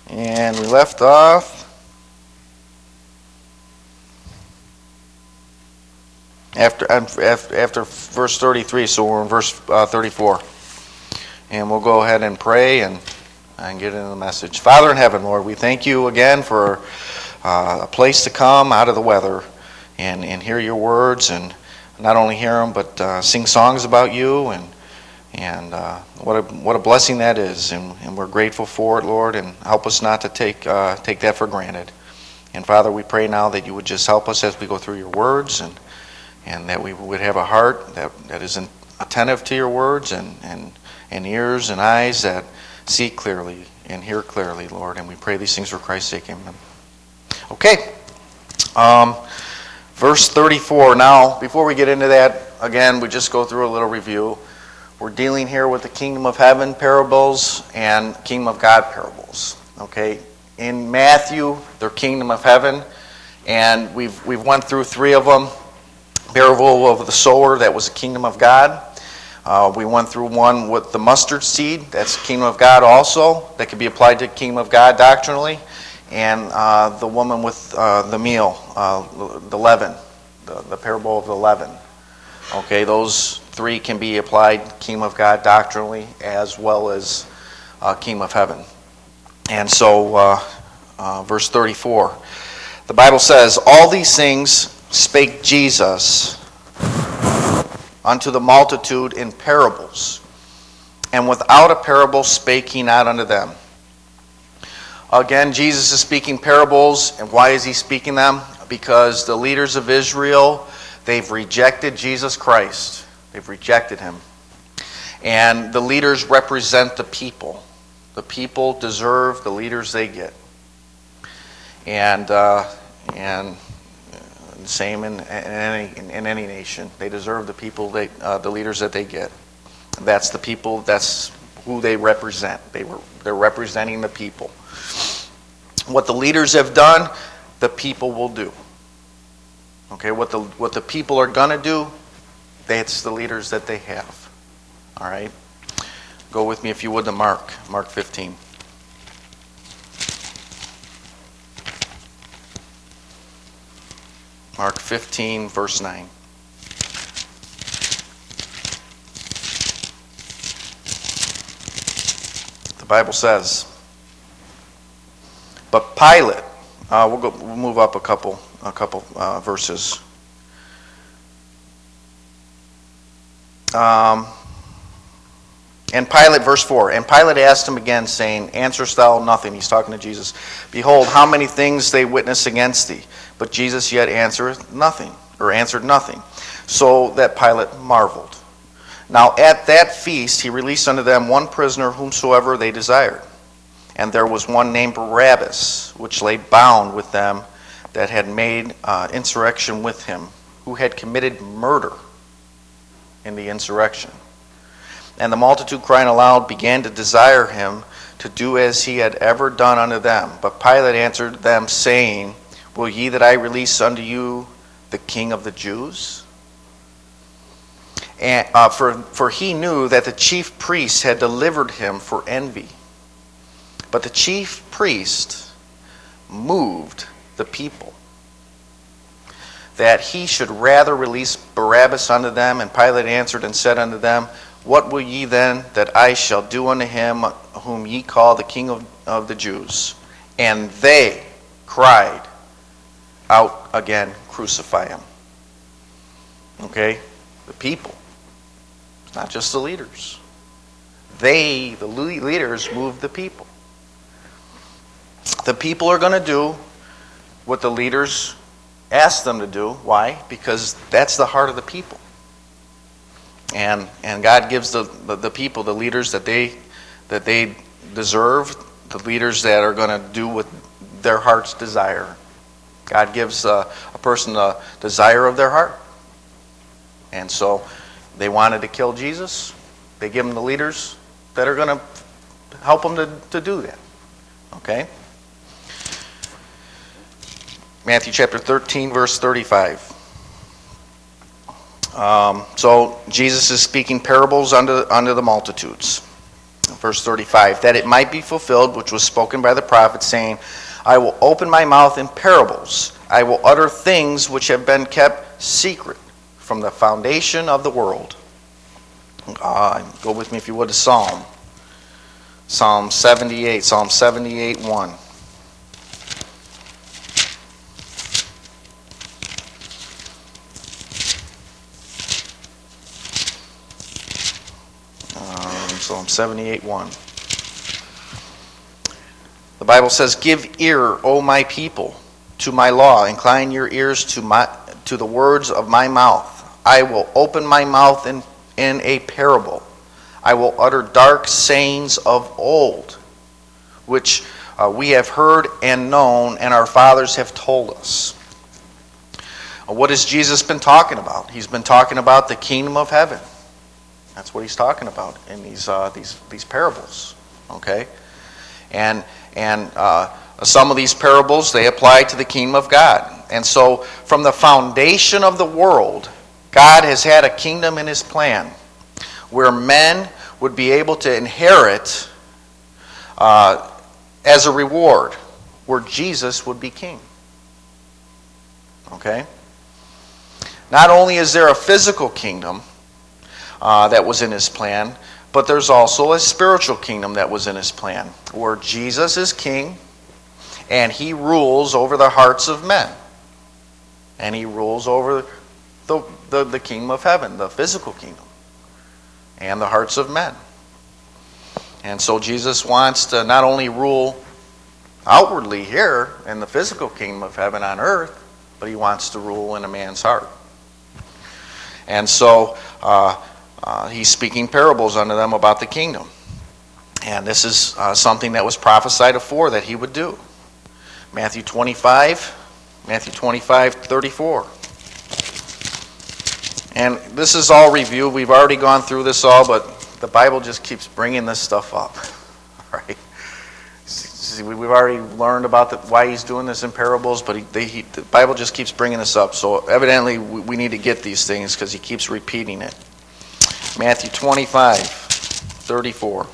And we left off after verse 33, so we're in verse 34. And we'll go ahead and pray and get into the message. Father in heaven, Lord, we thank you again for a place to come out of the weather and hear your words, and not only hear them, but sing songs about you, and what a blessing that is, and we're grateful for it, Lord, and help us not to take that for granted. And Father, we pray now that you would just help us as we go through your words, and that we would have a heart that is attentive to your words, and ears and eyes that see clearly and hear clearly, Lord. And we pray these things for Christ's sake. Amen. Okay. Verse 34. Now, before we get into that, again, we just go through a little review. We're dealing here with the kingdom of heaven parables and kingdom of God parables. Okay. In Matthew, they're kingdom of heaven, and we've went through three of them. Parable of the sower, that was the kingdom of God. We went through one with the mustard seed. That's the kingdom of God also. That could be applied to the kingdom of God doctrinally. And the woman with the meal, the leaven, the parable of the leaven. Okay, those three can be applied kingdom of God doctrinally as well as kingdom of heaven. And so, verse 34, the Bible says, "All these things spake Jesus unto the multitude in parables, and without a parable spake he not unto them." Again, Jesus is speaking parables, and why is he speaking them? Because the leaders of Israel, they've rejected Jesus Christ. They've rejected him. And the leaders represent the people. The people deserve the leaders they get. And same in any nation. They deserve the people, the leaders that they get. That's the people. That's who they represent. They're representing the people. What the leaders have done, the people will do. Okay, what the people are gonna do, that's the leaders that they have. All right, go with me if you would to Mark 15. Mark 15, verse 9. The Bible says, "But Pilate," we'll move up a couple verses. And Pilate, verse 4, "And Pilate asked him again, saying, Answerest thou nothing?" He's talking to Jesus. "Behold, how many things they witness against thee. But Jesus yet answered nothing. So that Pilate marveled. Now at that feast he released unto them one prisoner whomsoever they desired. And there was one named Barabbas, which lay bound with them that had made insurrection with him, who had committed murder in the insurrection. And the multitude crying aloud began to desire him to do as he had ever done unto them. But Pilate answered them, saying, Will ye that I release unto you the King of the Jews? And for he knew that the chief priests had delivered him for envy. But the chief priest moved the people, that he should rather release Barabbas unto them. And Pilate answered and said unto them, What will ye then that I shall do unto him whom ye call the King of the Jews? And they cried out again, Crucify him. Okay? The people. It's not just the leaders. The leaders, moved the people. The people are going to do what the leaders ask them to do. Why? Because that's the heart of the people. And God gives the people the leaders that they deserve, the leaders that are going to do what their heart's desire. God gives a person the desire of their heart. And so they wanted to kill Jesus. They give them the leaders that are going to help them to do that. Okay? Matthew chapter 13, verse 35. So Jesus is speaking parables unto the multitudes. Verse 35, that it might be fulfilled, which was spoken by the prophet, saying, I will open my mouth in parables. I will utter things which have been kept secret from the foundation of the world. Go with me, if you would, to Psalm 78, Psalm 78, 1. Psalm 78, 1. The Bible says, give ear, O my people, to my law. Incline your ears to the words of my mouth. I will open my mouth in a parable. I will utter dark sayings of old, which we have heard and known, and our fathers have told us. What has Jesus been talking about? He's been talking about the kingdom of heaven. That's what he's talking about in these parables, okay? And some of these parables, they apply to the kingdom of God. And so from the foundation of the world, God has had a kingdom in his plan where men would be able to inherit as a reward, where Jesus would be king, okay? Not only is there a physical kingdom that was in his plan, but there's also a spiritual kingdom that was in his plan, where Jesus is king, and he rules over the hearts of men. And he rules over the kingdom of heaven, the physical kingdom, and the hearts of men. And so Jesus wants to not only rule outwardly here in the physical kingdom of heaven on earth, but he wants to rule in a man's heart. And so he's speaking parables unto them about the kingdom. And this is something that was prophesied afore that he would do. Matthew 25, 34. And this is all review. We've already gone through this all, but the Bible just keeps bringing this stuff up. Right? See, we've already learned about why he's doing this in parables, but the Bible just keeps bringing this up. So evidently we need to get these things because he keeps repeating it. Matthew 25, 34.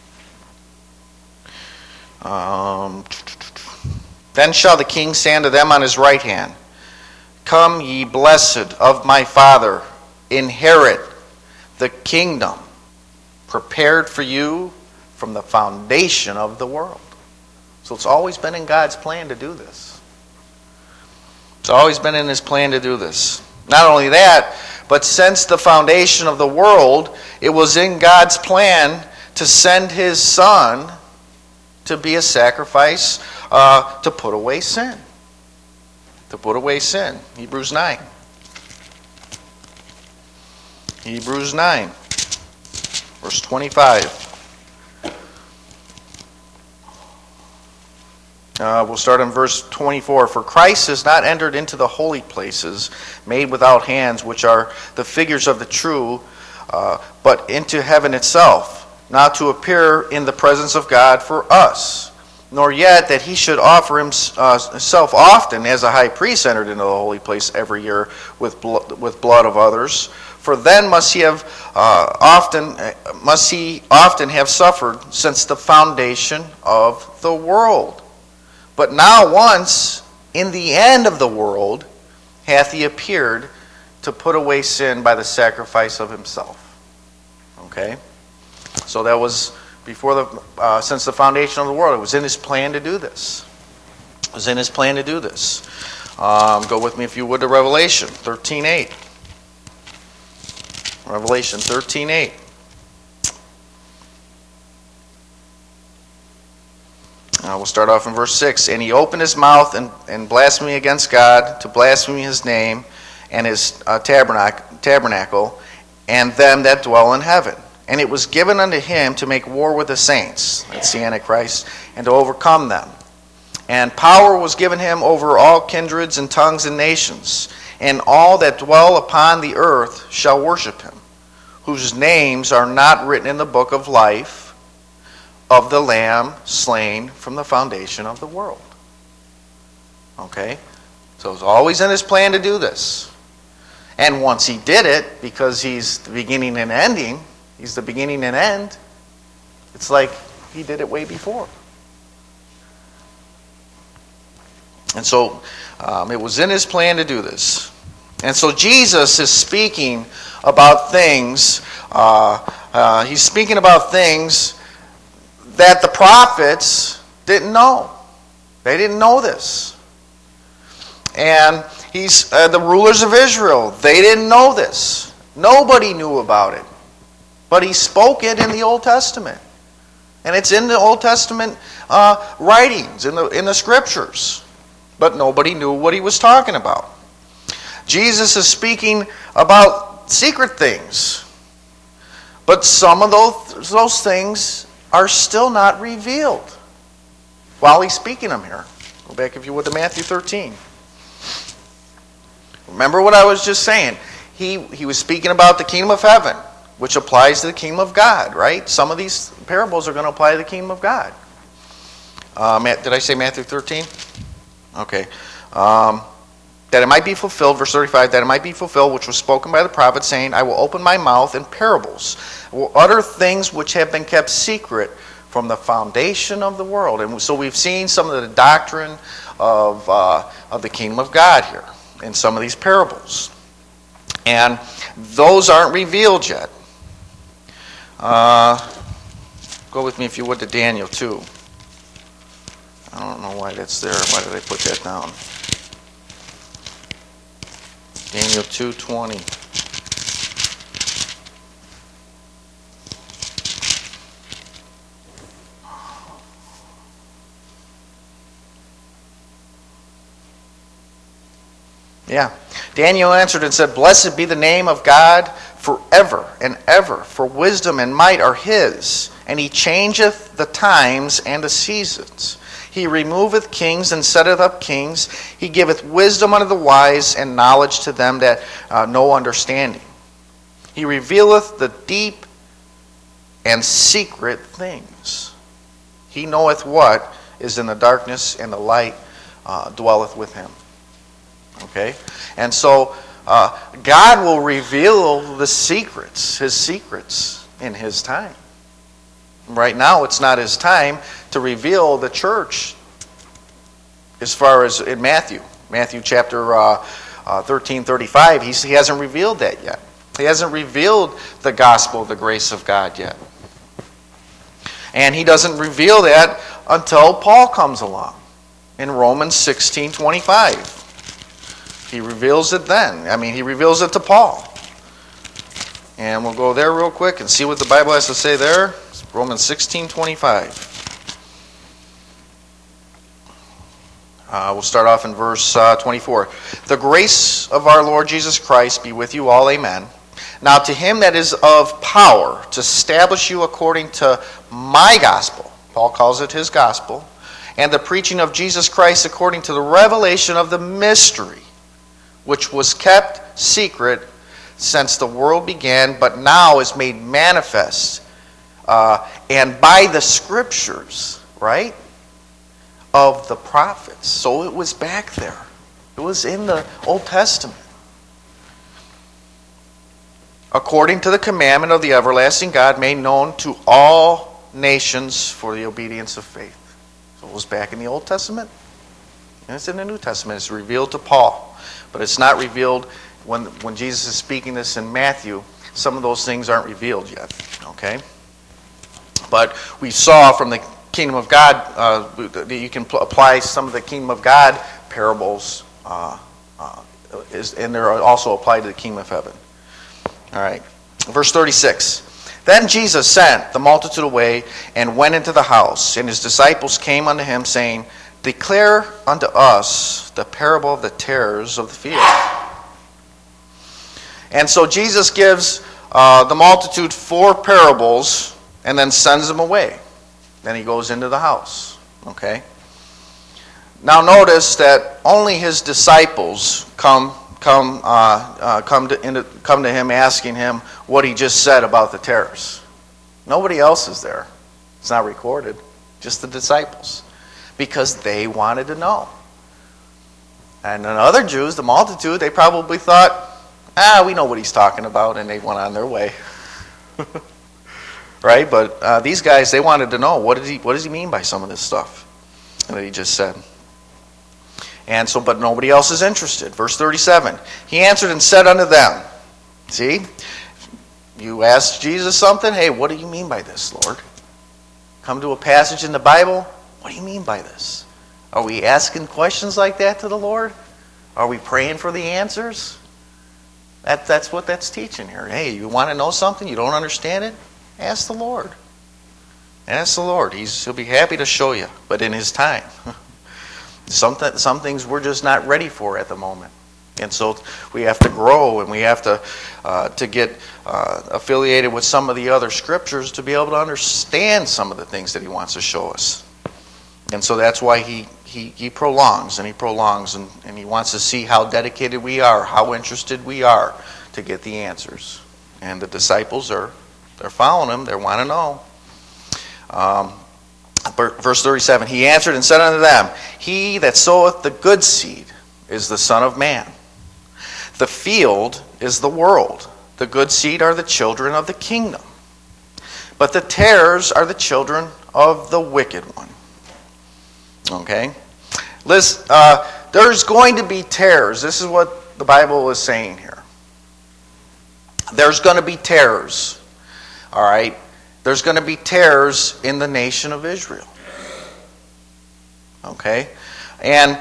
Then shall the king say unto them on his right hand, Come, ye blessed of my Father, inherit the kingdom prepared for you from the foundation of the world. So it's always been in God's plan to do this. It's always been in his plan to do this. Not only that, but since the foundation of the world, it was in God's plan to send his Son to be a sacrifice to put away sin. To put away sin. Hebrews 9. Hebrews 9, verse 25. We'll start on verse 24. For Christ has not entered into the holy places made without hands, which are the figures of the true, but into heaven itself, not to appear in the presence of God for us, nor yet that he should offer himself often as a high priest entered into the holy place every year with blood of others. For then must he often have suffered since the foundation of the world. But now once, in the end of the world, hath he appeared to put away sin by the sacrifice of himself. Okay? So that was since the foundation of the world. It was in his plan to do this. It was in his plan to do this. Go with me, if you would, to Revelation 13:8. Revelation 13:8. We'll start off in verse 6. And he opened his mouth and blasphemy against God, to blaspheme his name and his tabernacle, and them that dwell in heaven. And it was given unto him to make war with the saints, that's the Antichrist, and to overcome them. And power was given him over all kindreds and tongues and nations, and all that dwell upon the earth shall worship him, whose names are not written in the book of life of the Lamb slain from the foundation of the world. Okay? So it's always in his plan to do this. And once he did it, because he's the beginning and ending, he's the beginning and end, It's like he did it way before. And so it was in his plan to do this. And so Jesus is speaking about things. He's speaking about things that the prophets didn't know. They didn't know this. And he's the rulers of Israel. They didn't know this. Nobody knew about it. But he spoke it in the Old Testament. And it's in the Old Testament writings, in the scriptures. But nobody knew what he was talking about. Jesus is speaking about secret things. But some of those things are still not revealed while he's speaking them here. Go back, if you would, to Matthew 13. Remember what I was just saying. He was speaking about the kingdom of heaven, which applies to the kingdom of God, right? Some of these parables are going to apply to the kingdom of God. Did I say Matthew 13? Okay. That it might be fulfilled, verse 35, that it might be fulfilled which was spoken by the prophet, saying, I will open my mouth in parables. I will utter things which have been kept secret from the foundation of the world. And so we've seen some of the doctrine of the kingdom of God here in some of these parables. And those aren't revealed yet. Go with me, if you would, to Daniel 2. I don't know why that's there. Why did I put that down? Daniel 2:20. Yeah. Daniel answered and said, Blessed be the name of God forever and ever, for wisdom and might are his, and he changeth the times and the seasons. He removeth kings and setteth up kings. He giveth wisdom unto the wise and knowledge to them that know understanding. He revealeth the deep and secret things. He knoweth what is in the darkness, and the light dwelleth with him. Okay? And so God will reveal the secrets, his secrets, in his time. Right now, it's not his time to reveal the church as far as in Matthew chapter 13:35. He hasn't revealed that yet. He hasn't revealed the gospel, the grace of God yet. And he doesn't reveal that until Paul comes along in Romans 16:25. He reveals it then. I mean, he reveals it to Paul. And we'll go there real quick and see what the Bible has to say there. It's Romans 16:25. We'll start off in verse 24. The grace of our Lord Jesus Christ be with you all. Amen. Now to him that is of power to establish you according to my gospel, Paul calls it his gospel, and the preaching of Jesus Christ according to the revelation of the mystery, which was kept secret since the world began, but now is made manifest, and by the scriptures, right, of the prophets. So it was back there. It was in the Old Testament. According to the commandment of the everlasting God, made known to all nations for the obedience of faith. So it was back in the Old Testament, and it's in the New Testament. It's revealed to Paul. But it's not revealed when Jesus is speaking this in Matthew. Some of those things aren't revealed yet. Okay? But we saw from the kingdom of God that you can apply some of the kingdom of God parables, and they're also applied to the kingdom of heaven. All right. Verse 36. Then Jesus sent the multitude away and went into the house, and his disciples came unto him, saying, Declare unto us the parable of the tares of the field. And so Jesus gives the multitude 4 parables and then sends them away. Then he goes into the house. Okay? Now notice that only his disciples come to him asking him what he just said about the tares. Nobody else is there. It's not recorded. Just the disciples. Because they wanted to know. And then other Jews, the multitude, they probably thought, we know what he's talking about, and they went on their way. right? But these guys, they wanted to know, what does he mean by some of this stuff that he just said? And so, but nobody else is interested. Verse 37, he answered and said unto them, see, you asked Jesus something, hey, what do you mean by this, Lord? Come to a passage in the Bible, what do you mean by this? Are we asking questions like that to the Lord? Are we praying for the answers? That's what that's teaching here. Hey, you want to know something, you don't understand it? Ask the Lord. Ask the Lord. He'll be happy to show you, but in His time. Some things we're just not ready for at the moment. And so we have to grow, and we have to get affiliated with some of the other scriptures to be able to understand some of the things that He wants to show us. And so that's why He prolongs, and He prolongs, and He wants to see how dedicated we are, how interested we are to get the answers. And the disciples they're following Him. They want to know. Verse 37, he answered and said unto them, he that soweth the good seed is the Son of Man. The field is the world. The good seed are the children of the kingdom. But the tares are the children of the wicked one. Okay? Listen, there's going to be tares. This is what the Bible is saying here. There's going to be tares. All right? There's going to be tares in the nation of Israel. Okay? And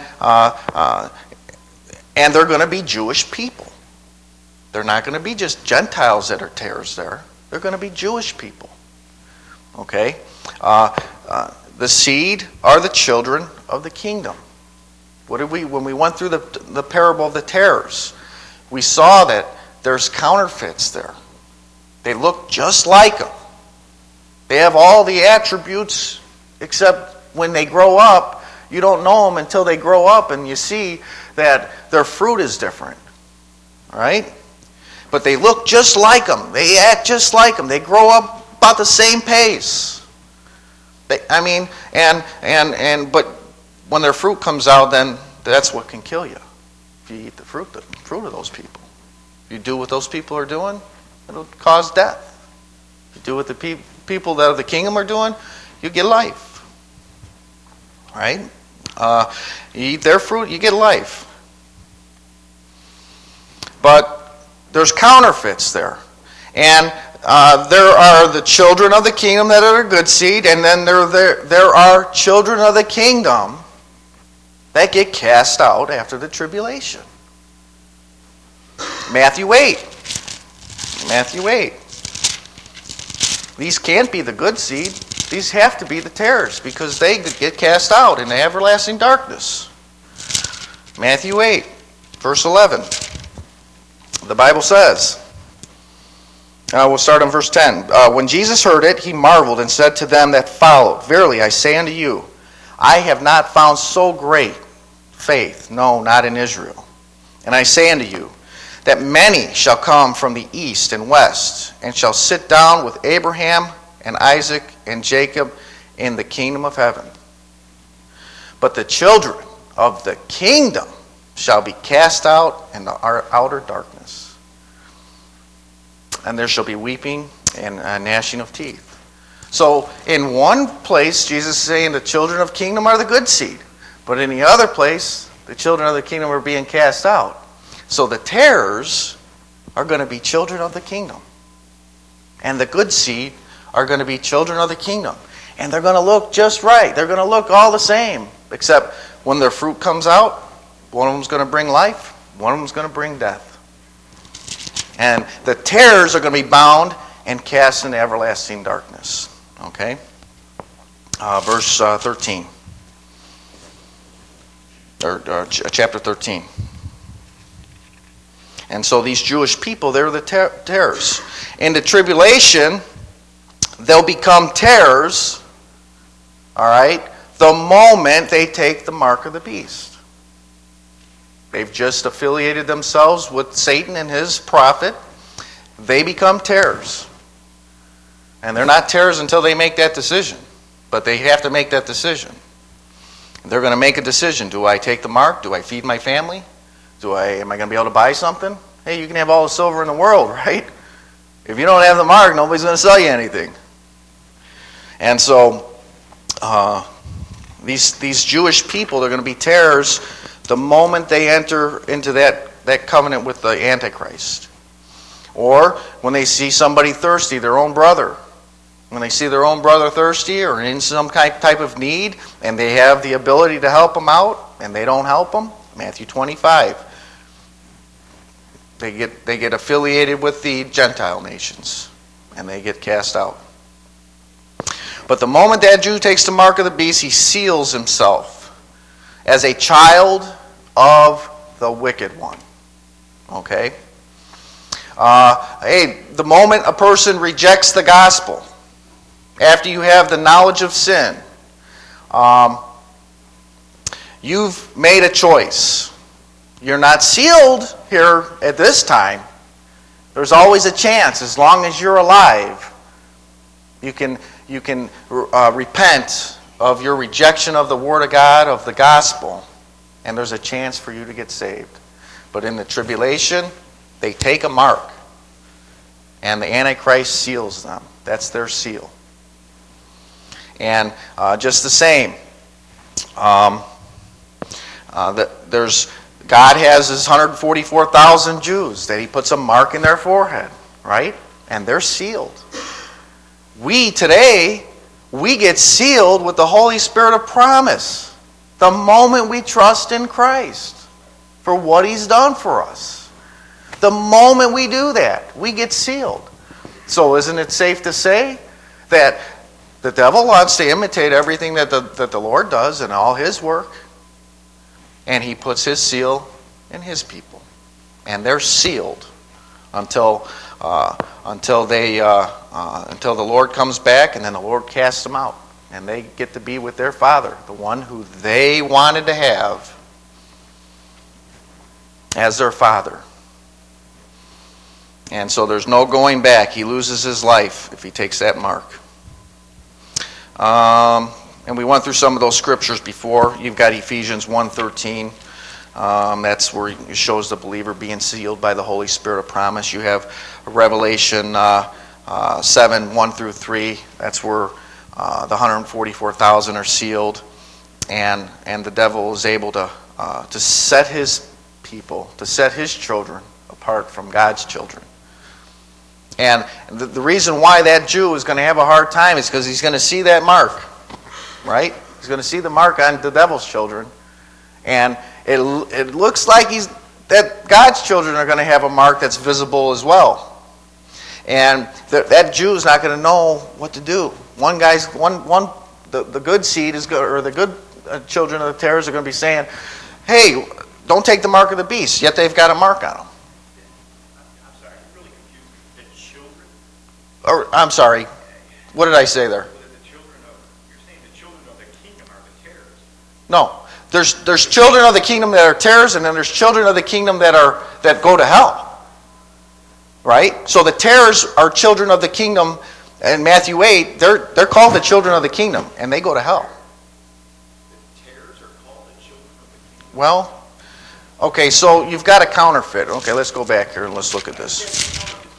they're going to be Jewish people. They're not going to be just Gentiles that are tares there. They're going to be Jewish people. Okay? The seed are the children of the kingdom. When we went through the parable of the tares, we saw that there's counterfeits there. They look just like them. They have all the attributes, except when they grow up, you don't know them until they grow up and you see that their fruit is different. All right? But they look just like them. They act just like them. They grow up about the same pace. But when their fruit comes out, then that's what can kill you. If you eat the fruit of those people. If you do what those people are doing, it'll cause death. If you do what the people that of the kingdom are doing, you get life. Right? You eat their fruit, you get life. But there's counterfeits there. And there are the children of the kingdom that are good seed, and then there are children of the kingdom that get cast out after the tribulation. Matthew 8. Matthew 8. These can't be the good seed. These have to be the tares, because they get cast out in the everlasting darkness. Matthew 8, verse 11. The Bible says, we'll start on verse 10. When Jesus heard it, he marveled and said to them that followed, verily I say unto you, I have not found so great faith, no, not in Israel. And I say unto you, that many shall come from the east and west, and shall sit down with Abraham and Isaac and Jacob in the kingdom of heaven. But the children of the kingdom shall be cast out in the outer darkness. And there shall be weeping and gnashing of teeth. So in one place, Jesus is saying the children of the kingdom are the good seed. But in the other place, the children of the kingdom are being cast out. So the tares are going to be children of the kingdom. And the good seed are going to be children of the kingdom. And they're going to look just right. They're going to look all the same. Except when their fruit comes out, one of them is going to bring life, one of them is going to bring death. And the tares are going to be bound and cast into everlasting darkness. Okay? Verse 13. Or chapter 13. And so these Jewish people, they're the tares. In the tribulation, they'll become tares, all right, the moment they take the mark of the beast. They've just affiliated themselves with Satan and his prophet. They become tares. And they're not tares until they make that decision. But they have to make that decision. They're going to make a decision. Do I take the mark? Do I feed my family? Am I going to be able to buy something? Hey, you can have all the silver in the world, right? If you don't have the mark, nobody's going to sell you anything. And so these Jewish people, they're going to be terrors the moment they enter into that covenant with the Antichrist. Or when they see somebody thirsty, their own brother. When they see their own brother thirsty or in some type of need, and they have the ability to help them out, and they don't help them, Matthew 25. They get affiliated with the Gentile nations, and they get cast out. But the moment that Jew takes the mark of the beast, he seals himself as a child of the wicked one. Okay? The moment a person rejects the gospel, after you have the knowledge of sin, you've made a choice. You're not sealed here at this time. There's always a chance. As long as you're alive, you can repent of your rejection of the Word of God, of the gospel, and there's a chance for you to get saved. But in the tribulation, they take a mark, and the Antichrist seals them. That's their seal. And just the same, God has his 144,000 Jews that he puts a mark in their forehead, right? And they're sealed. We today, we get sealed with the Holy Spirit of promise the moment we trust in Christ for what he's done for us. The moment we do that, we get sealed. So isn't it safe to say that the devil wants to imitate everything that the Lord does in all his work, and he puts his seal in his people, and they're sealed until the Lord comes back, and then the Lord casts them out, and they get to be with their Father, the one who they wanted to have as their Father. And so there's no going back. He loses his life if he takes that mark. And we went through some of those scriptures before. You've got Ephesians 1:13. That's where it shows the believer being sealed by the Holy Spirit of promise. You have Revelation 7:1-3. That's where the 144,000 are sealed, and the devil is able to set his people, to set his children apart from God's children. And the reason why that Jew is going to have a hard time is because he's going to see that mark, right? He's going to see the mark on the devil's children. And it looks like that God's children are going to have a mark that's visible as well. And that Jew is not going to know what to do. The good seed is going, or the good children of the tares are going to be saying, "Hey, don't take the mark of the beast." Yet they've got a mark on them. I'm sorry. What did I say there? You're saying the children of the kingdom are the tares. No. There's children of the kingdom that are tares, and then there's children of the kingdom that go to hell. Right? So the tares are children of the kingdom. In Matthew 8, they're called the children of the kingdom, and they go to hell. The tares are called the children of the kingdom. Well, okay, so you've got a counterfeit. Okay, let's go back here and let's look at this.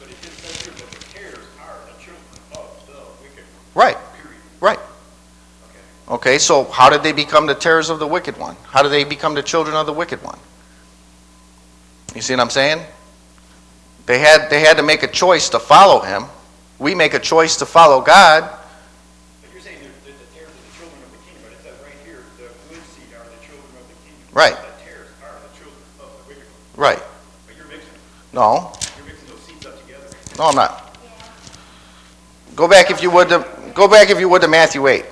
Right. Right. Okay, so how did they become the tares of the wicked one? How did they become the children of the wicked one? You see what I'm saying? They had to make a choice to follow him. We make a choice to follow God. But you're saying the tares are the children of the kingdom, but it says right here, the good seed are the children of the kingdom. Right. The tares are the children of the wicked one. Right. But you're mixing them. No. You're mixing those seeds up together. No, I'm not. Go back if you would to Matthew 8.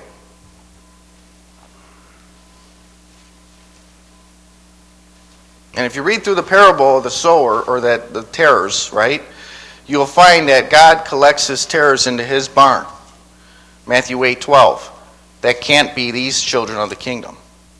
And if you read through the parable of the sower, or the tares, right, you'll find that God collects his tares into his barn. Matthew 8:12. That can't be these children of the kingdom.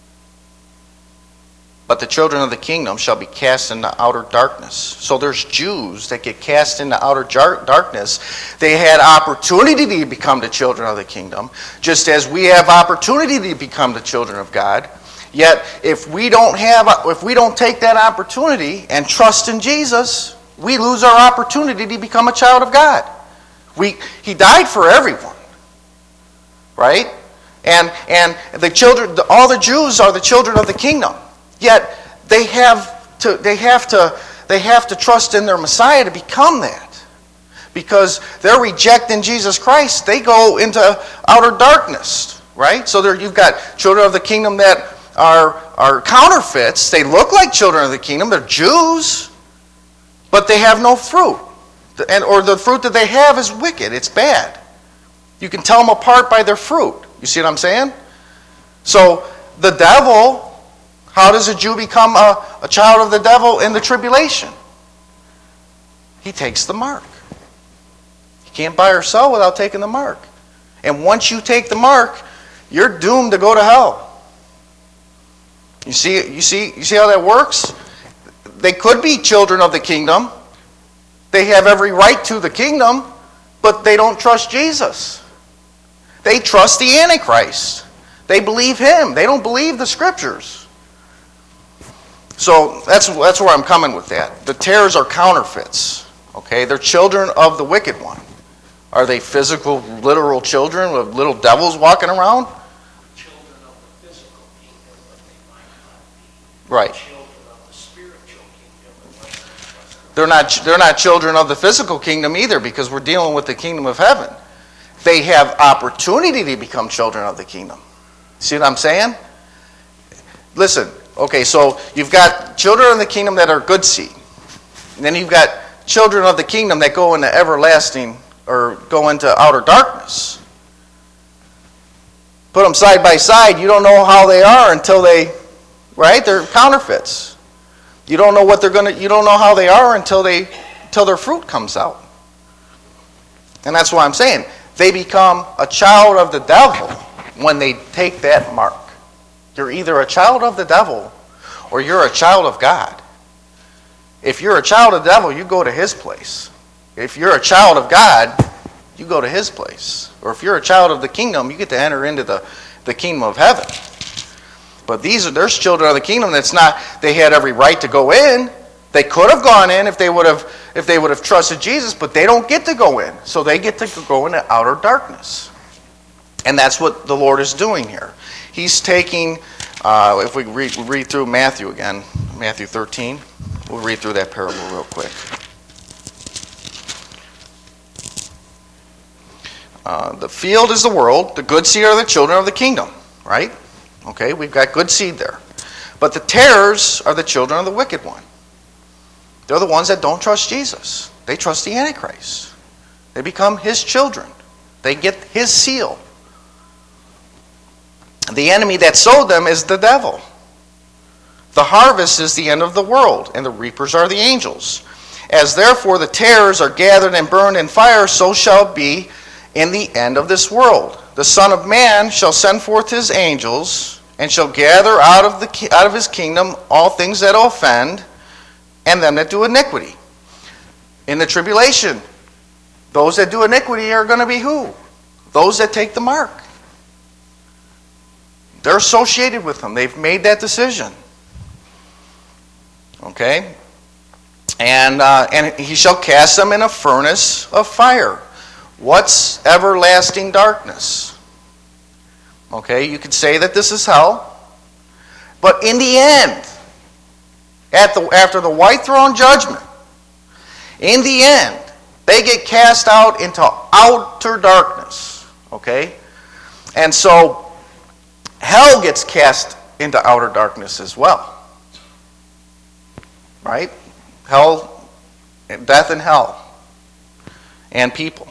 But the children of the kingdom shall be cast into outer darkness. So there's Jews that get cast into outer darkness. They had opportunity to become the children of the kingdom, just as we have opportunity to become the children of God. Yet if we don't take that opportunity and trust in Jesus, we lose our opportunity to become a child of God. He died for everyone. right? And the children, all the Jews are the children of the kingdom. Yet they have to trust in their Messiah to become that. Because they're rejecting Jesus Christ, they go into outer darkness, right? So you've got children of the kingdom that are counterfeits. They look like children of the kingdom. They're Jews, but they have no fruit. Or the fruit that they have is wicked. It's bad. You can tell them apart by their fruit. You see what I'm saying? So the devil, how does a Jew become a child of the devil in the tribulation? He takes the mark. You can't buy or sell without taking the mark. And once you take the mark, you're doomed to go to hell. You see how that works? They could be children of the kingdom. They have every right to the kingdom, but they don't trust Jesus. They trust the Antichrist. They believe him. They don't believe the scriptures. So that's where I'm coming with that. The tares are counterfeits. Okay, they're children of the wicked one. Are they physical, literal children with little devils walking around? Children of the physical kingdom, but they might not be. Right. Children of the spiritual kingdom. They're not children of the physical kingdom either, because we're dealing with the kingdom of heaven. They have opportunity to become children of the kingdom. See what I'm saying? Listen, okay, so you've got children of the kingdom that are good seed. And then you've got children of the kingdom that go into everlasting or go into outer darkness. Put them side by side, you don't know how they are until right? They're counterfeits. You don't know you don't know how they are until their fruit comes out. And that's why I'm saying they become a child of the devil when they take that mark. You're either a child of the devil or you're a child of God. If you're a child of the devil, you go to his place. If you're a child of God, you go to his place. Or if you're a child of the kingdom, you get to enter into the kingdom of heaven. But there's children of the kingdom that's not, they had every right to go in. They could have gone in if they would have trusted Jesus, but they don't get to go in. So they get to go into outer darkness. And that's what the Lord is doing here. He's taking, if we read through Matthew again, Matthew 13, we'll read through that parable real quick. The field is the world, the good seed are the children of the kingdom, right? Okay, we've got good seed there. But the tares are the children of the wicked one. They're the ones that don't trust Jesus. They trust the Antichrist. They become his children. They get his seal. The enemy that sowed them is the devil. The harvest is the end of the world, and the reapers are the angels. As therefore the tares are gathered and burned in fire, so shall be in the end of this world. The Son of Man shall send forth his angels, and shall gather out of his kingdom all things that offend, and them that do iniquity. In the tribulation, those that do iniquity are going to be who? Those that take the mark. They're associated with them. They've made that decision. Okay? And he shall cast them in a furnace of fire. What's everlasting darkness? Okay, you could say that this is hell. But in the end, after the white throne judgment, in the end, they get cast out into outer darkness. Okay? And so, hell gets cast into outer darkness as well. Right? Hell, death and hell, and people.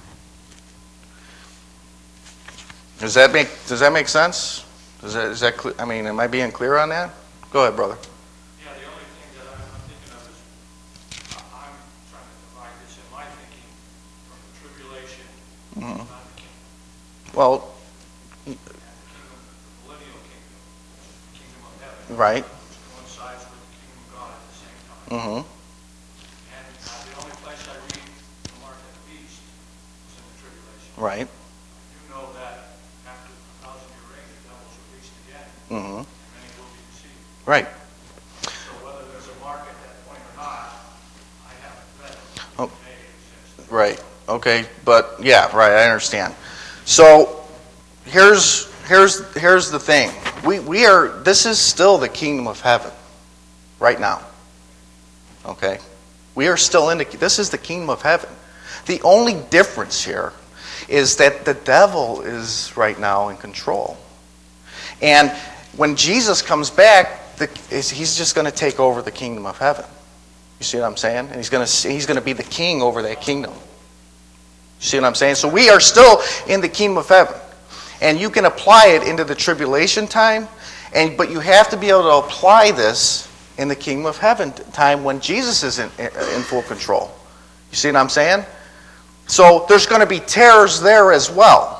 Does that make sense? Is that clear? I mean, am I being clear on that? Go ahead, brother. Yeah, the only thing that I'm thinking of is I'm trying to divide this in my thinking from the tribulation, not the kingdom. Well, And the kingdom, the millennial kingdom, the kingdom of heaven. right. Coincides with the kingdom of God at the same time. Mm-hmm. And the only place I read the mark of the beast is in the tribulation. Right. You know that after the 1,000-year reign, the devil's released again, Mm-hmm. and many will be deceived. Right. So whether there's a mark at that point or not, I haven't read it. Oh. It may exist. Right. Okay. But yeah. Right. I understand. So here's the thing. This is still the kingdom of heaven right now. Okay? We are still this is the kingdom of heaven. The only difference here is that the devil is right now in control. And when Jesus comes back, he's just going to take over the kingdom of heaven. You see what I'm saying? And he's going to be the king over that kingdom. You see what I'm saying? So we are still in the kingdom of heaven. And you can apply it into the tribulation time, but you have to be able to apply this in the kingdom of heaven time when Jesus is in full control. You see what I'm saying? So there's going to be terrors there as well.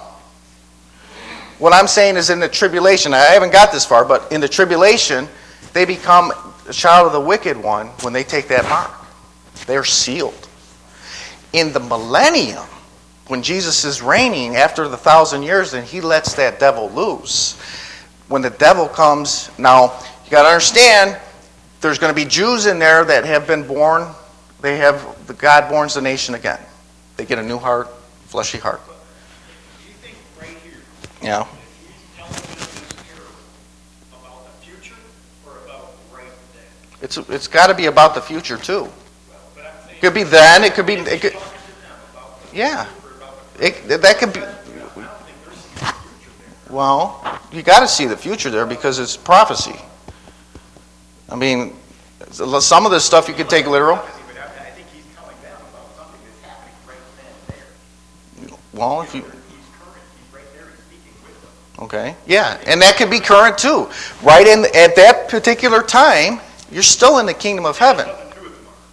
What I'm saying is in the tribulation, I haven't got this far, but in the tribulation, they become a child of the wicked one when they take that mark. They're sealed. In the millennium, when Jesus is reigning after the 1,000 years and he lets that devil loose, when the devil comes, now you got to understand, there's going to be Jews in there that have been born. God borns the nation again. They get a new heart, fleshy heart. Do you think right here, Yeah. he's telling us this parable about the future or about right then? It's got to be about the future too. Well, but I'm saying, It could be then. It could be. It could, talking to them about the yeah. future or about the That could be. I don't think there's some future there. Well, you got to see the future there because it's prophecy. I mean, some of this stuff you could take literal. But I think he's telling them about something that's happening right then and there. Well, if you. He's current. He's right there. He's speaking with them. Okay. Yeah, and that could be current too. Right at that particular time, you're still in the kingdom of heaven. Nothing to do with the mark.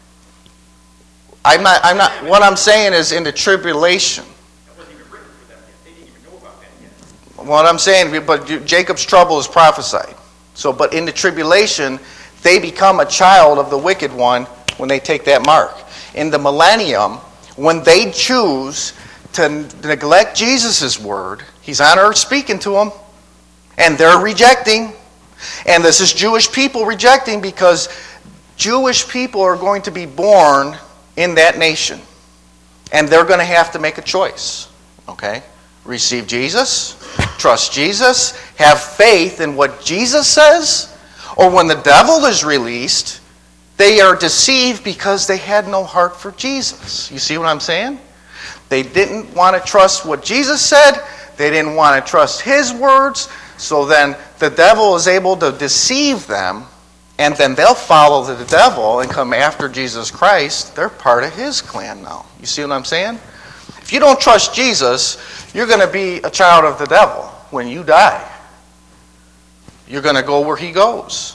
I'm not. What I'm saying is in the tribulation. That wasn't even written for them yet. They didn't even know about that yet. What I'm saying, but Jacob's trouble is prophesied. So, but in the tribulation, they become a child of the wicked one when they take that mark. In the millennium, when they choose to neglect Jesus' word, he's on earth speaking to them, and they're rejecting. And this is Jewish people rejecting because Jewish people are going to be born in that nation. And they're going to have to make a choice. Okay? Receive Jesus, trust Jesus, have faith in what Jesus says, or when the devil is released, they are deceived because they had no heart for Jesus. You see what I'm saying? They didn't want to trust what Jesus said. They didn't want to trust his words. So then the devil is able to deceive them, and then they'll follow the devil and come after Jesus Christ. They're part of his clan now. You see what I'm saying? If you don't trust Jesus, you're going to be a child of the devil when you die. You're going to go where he goes.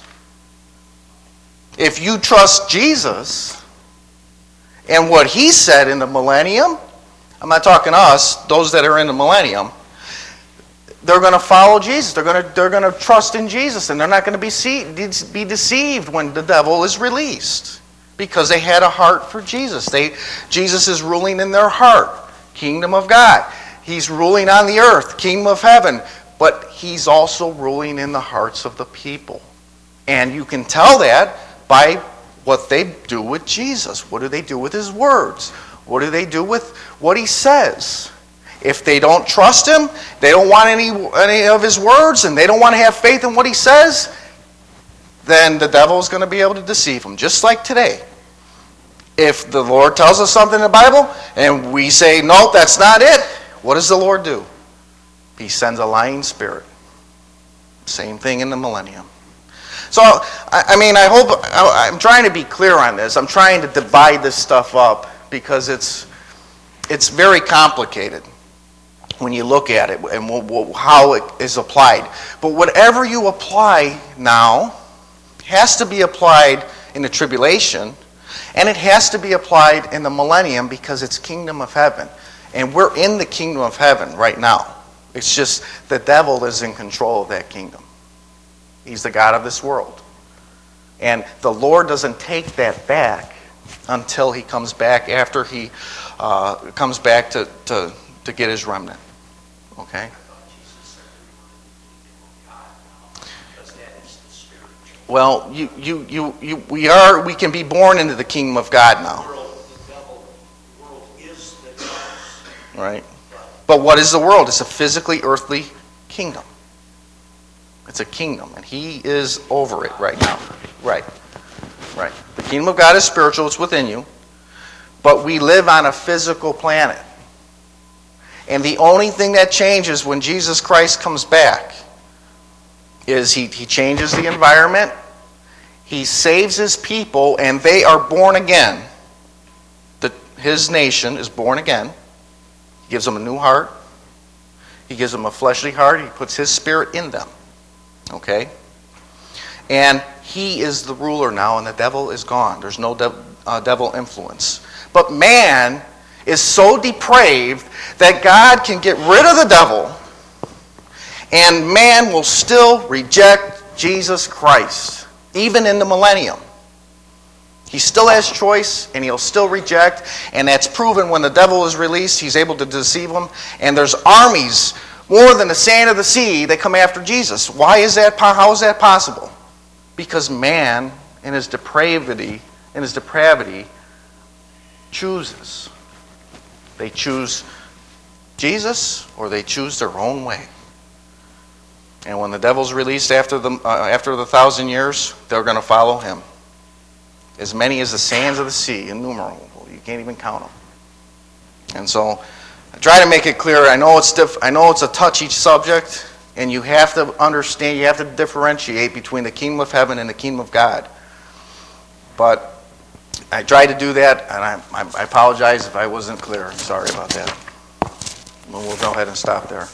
If you trust Jesus and what he said in the millennium, I'm not talking us, those that are in the millennium, they're going to follow Jesus. They're going to trust in Jesus, and they're not going to be deceived when the devil is released because they had a heart for Jesus. Jesus is ruling in their heart, kingdom of God. He's ruling on the earth, kingdom of heaven, but he's also ruling in the hearts of the people. And you can tell that by what they do with Jesus. What do they do with his words? What do they do with what he says? If they don't trust him, they don't want any of his words, and they don't want to have faith in what he says, then the devil is going to be able to deceive them, just like today. If the Lord tells us something in the Bible, and we say, no, that's not it, what does the Lord do? He sends a lying spirit. Same thing in the millennium. So, I'm trying to be clear on this. I'm trying to divide this stuff up because it's very complicated when you look at it and how it is applied. But whatever you apply now has to be applied in the tribulation, and it has to be applied in the millennium because it's kingdom of heaven. And we're in the kingdom of heaven right now. It's just the devil is in control of that kingdom. He's the God of this world. And the Lord doesn't take that back until he comes back, after he comes back to get his remnant. Okay? Well, we can be born into the kingdom of God now. The world is the God's. Right? But what is the world? It's a physically earthly kingdom. It's a kingdom, and he is over it right now. Right. Right. The kingdom of God is spiritual. It's within you. But we live on a physical planet. And the only thing that changes when Jesus Christ comes back is he changes the environment. He saves his people, and they are born again. His nation is born again. He gives them a new heart. He gives them a fleshly heart. He puts his spirit in them. Okay? And he is the ruler now, and the devil is gone. There's no devil influence. But man is so depraved that God can get rid of the devil, and man will still reject Jesus Christ, even in the millennium. He still has choice, and he'll still reject, and that's proven when the devil is released. He's able to deceive them, and there's armies more than the sand of the sea that come after Jesus. Why is that? How is that possible? Because man, in his depravity, chooses. They choose Jesus, or they choose their own way. And when the devil's released after the 1,000 years, they're going to follow him. As many as the sands of the sea, innumerable. You can't even count them. And so, I try to make it clear. I know it's a touchy subject, and you have to understand, you have to differentiate between the kingdom of heaven and the kingdom of God. But I tried to do that, and I apologize if I wasn't clear. I'm sorry about that. We'll go ahead and stop there.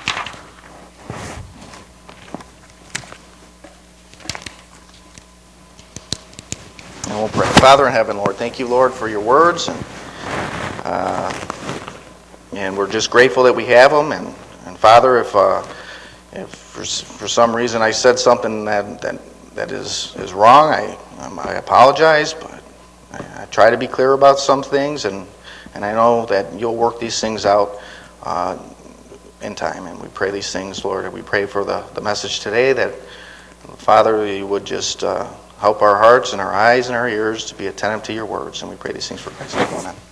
And we'll pray. Father in heaven, Lord, thank you, Lord, for your words. And we're just grateful that we have them. And Father, if for some reason I said something that is wrong, I apologize. But I try to be clear about some things. And I know that you'll work these things out in time. And we pray these things, Lord. And we pray for the message today that, Father, you would just help our hearts and our eyes and our ears to be attentive to your words. And we pray these things for Christ's sake. Amen.